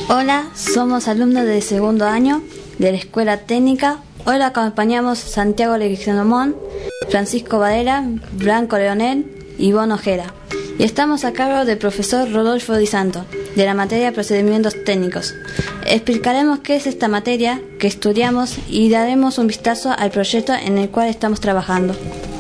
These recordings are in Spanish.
Hola, somos alumnos de segundo año de la Escuela Técnica. Hoy lo acompañamos Santiago Leguizamón, Francisco Varela, Blanco Leonel y Ivonne Ojeda. Y estamos a cargo del profesor Rodolfo Di Santo, de la materia Procedimientos Técnicos. Explicaremos qué es esta materia que estudiamos y daremos un vistazo al proyecto en el cual estamos trabajando.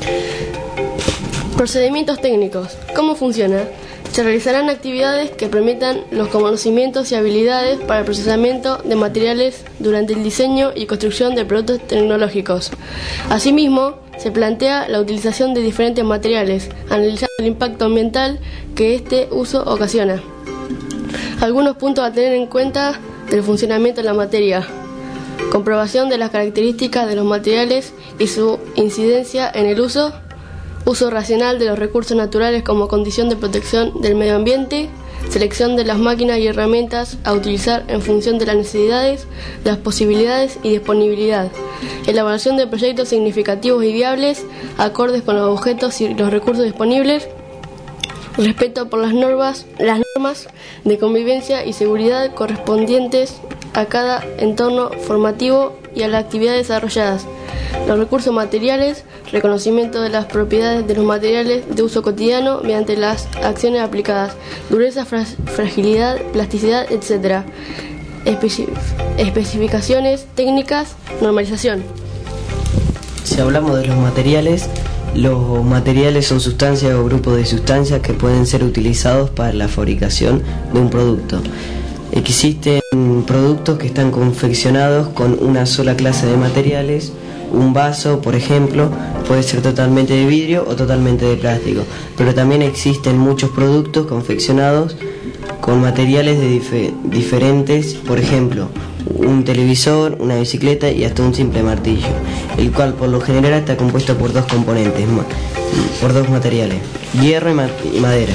Procedimientos técnicos. ¿Cómo funciona? Se realizarán actividades que permitan los conocimientos y habilidades para el procesamiento de materiales durante el diseño y construcción de productos tecnológicos. Asimismo, se plantea la utilización de diferentes materiales, analizando el impacto ambiental que este uso ocasiona. Algunos puntos a tener en cuenta del funcionamiento de la materia. Comprobación de las características de los materiales y su incidencia en el uso racional de los recursos naturales como condición de protección del medio ambiente, selección de las máquinas y herramientas a utilizar en función de las necesidades, las posibilidades y disponibilidad, elaboración de proyectos significativos y viables, acordes con los objetos y los recursos disponibles, respeto por las normas de convivencia y seguridad correspondientes a cada entorno formativo y a las actividades desarrolladas, los recursos materiales, reconocimiento de las propiedades de los materiales de uso cotidiano mediante las acciones aplicadas, dureza, fragilidad, plasticidad, etc. Especificaciones técnicas, normalización. Si hablamos de los materiales son sustancias o grupos de sustancias que pueden ser utilizados para la fabricación de un producto. Existen productos que están confeccionados con una sola clase de materiales. Un vaso, por ejemplo, puede ser totalmente de vidrio o totalmente de plástico, pero también existen muchos productos confeccionados con materiales diferentes, por ejemplo, un televisor, una bicicleta y hasta un simple martillo, el cual por lo general está compuesto por dos componentes, por dos materiales, hierro y madera.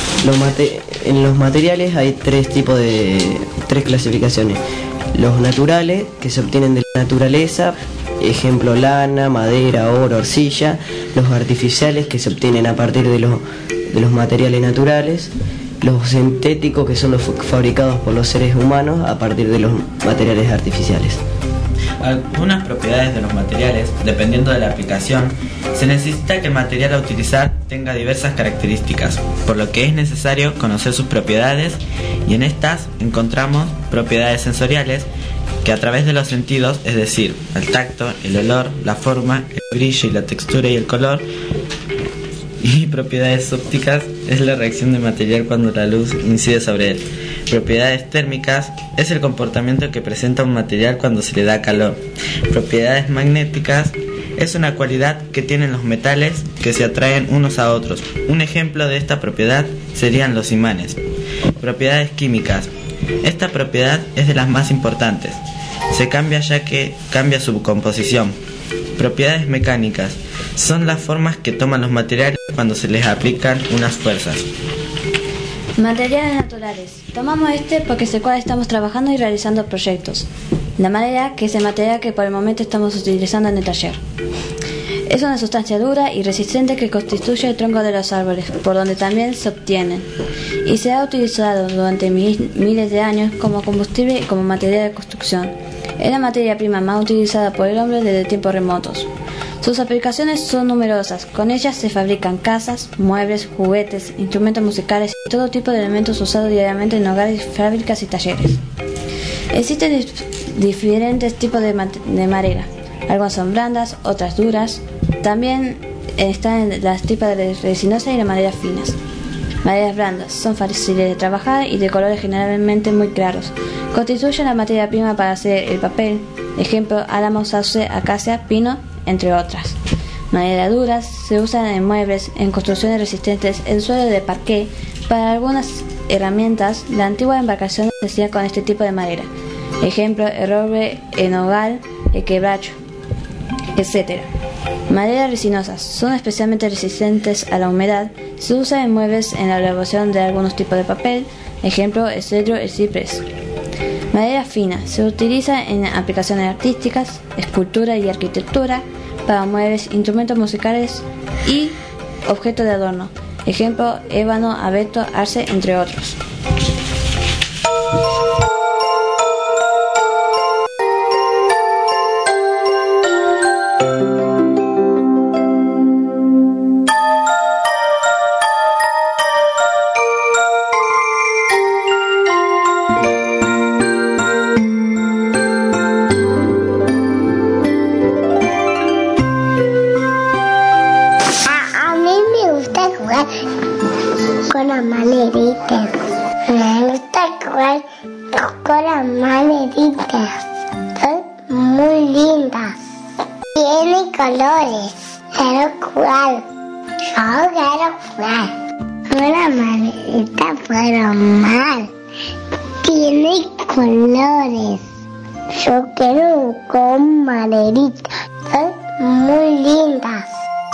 En los materiales hay tres clasificaciones: los naturales, que se obtienen de la naturaleza, ejemplo lana, madera, oro, arcilla; los artificiales, que se obtienen a partir de los materiales naturales; los sintéticos, que son los fabricados por los seres humanos a partir de los materiales artificiales. Algunas propiedades de los materiales, dependiendo de la aplicación, se necesita que el material a utilizar tenga diversas características, por lo que es necesario conocer sus propiedades, y en estas encontramos propiedades sensoriales, que a través de los sentidos, es decir, el tacto, el olor, la forma, el brillo y la textura y el color, y propiedades ópticas, es la reacción del material cuando la luz incide sobre él. Propiedades térmicas es el comportamiento que presenta un material cuando se le da calor. Propiedades magnéticas es una cualidad que tienen los metales que se atraen unos a otros. Un ejemplo de esta propiedad serían los imanes. Propiedades químicas. Esta propiedad es de las más importantes. Se cambia ya que cambia su composición. Propiedades mecánicas son las formas que toman los materiales cuando se les aplican unas fuerzas. Materiales naturales. Tomamos porque es el cual estamos trabajando y realizando proyectos. La madera, que es el material que por el momento estamos utilizando en el taller. Es una sustancia dura y resistente que constituye el tronco de los árboles, por donde también se obtienen, y se ha utilizado durante miles de años como combustible y como material de construcción. Es la materia prima más utilizada por el hombre desde tiempos remotos. Sus aplicaciones son numerosas. Con ellas se fabrican casas, muebles, juguetes, instrumentos musicales y todo tipo de elementos usados diariamente en hogares, fábricas y talleres. Existen diferentes tipos de madera. Algunas son blandas, otras duras. También están las tipos de resinosas y las maderas finas. Maderas blandas son fáciles de trabajar y de colores generalmente muy claros. Constituyen la materia prima para hacer el papel. Ejemplo: álamo, sauce, acacia, pino, entre otras. Maderas duras se usan en muebles, en construcciones resistentes, en suelo de parqué. Para algunas herramientas, la antigua embarcación se hacía con este tipo de madera. Ejemplo: el roble, el nogal, el quebracho, etc. Maderas resinosas son especialmente resistentes a la humedad. Se usan en muebles en la elaboración de algunos tipos de papel. Ejemplo: el cedro, el ciprés. Madera fina se utiliza en aplicaciones artísticas, escultura y arquitectura, para muebles, instrumentos musicales y objetos de adorno. Ejemplo: ébano, abeto, arce, entre otros. jugar con las maderitas. Son muy lindas. Tienen colores. Quiero jugar. Yo quiero jugar. Una maderita pero mal. Tiene colores. Yo quiero con maderitas. Son muy lindas.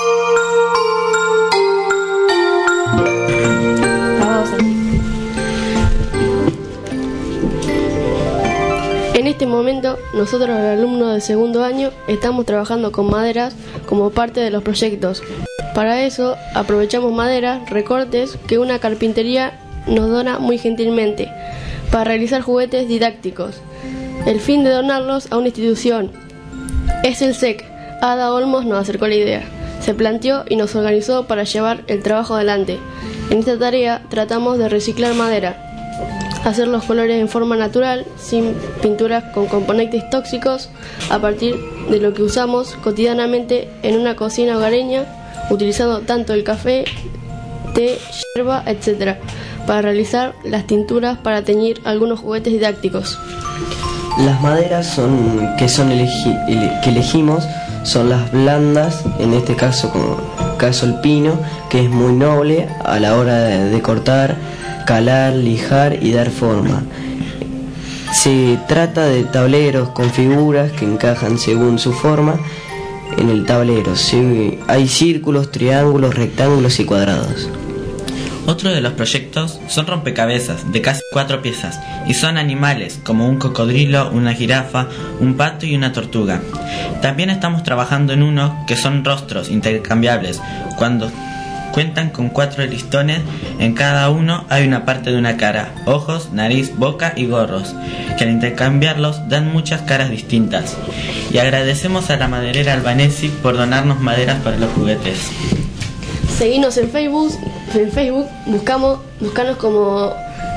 En este momento, nosotros los alumnos de segundo año estamos trabajando con maderas como parte de los proyectos. Para eso, aprovechamos maderas, recortes que una carpintería nos dona muy gentilmente para realizar juguetes didácticos. El fin de donarlos a una institución es el SEC. Ada Olmos nos acercó la idea. Se planteó y nos organizó para llevar el trabajo adelante. En esta tarea tratamos de reciclar madera, hacer los colores en forma natural, sin pinturas con componentes tóxicos, a partir de lo que usamos cotidianamente en una cocina hogareña, utilizando tanto el café, té, yerba, etc., para realizar las tinturas para teñir algunos juguetes didácticos. Las maderas que elegimos son las blandas, en este caso el pino, que es muy noble a la hora de cortar, calar, lijar y dar forma. Se trata de tableros con figuras que encajan según su forma en el tablero. Hay círculos, triángulos, rectángulos y cuadrados. Otro de los proyectos son rompecabezas de casi 4 piezas y son animales como un cocodrilo, una jirafa, un pato y una tortuga. También estamos trabajando en uno que son rostros intercambiables. Cuando cuentan con 4 listones, en cada uno hay una parte de una cara, ojos, nariz, boca y gorros, que al intercambiarlos dan muchas caras distintas. Y agradecemos a la maderera Albanesi por donarnos maderas para los juguetes. Seguinos en Facebook, buscanos como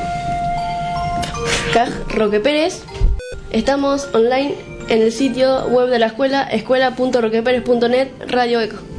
Caj Roque Pérez. Estamos online en el sitio web de la escuela, escuela.roqueperez.net, Radio Eco.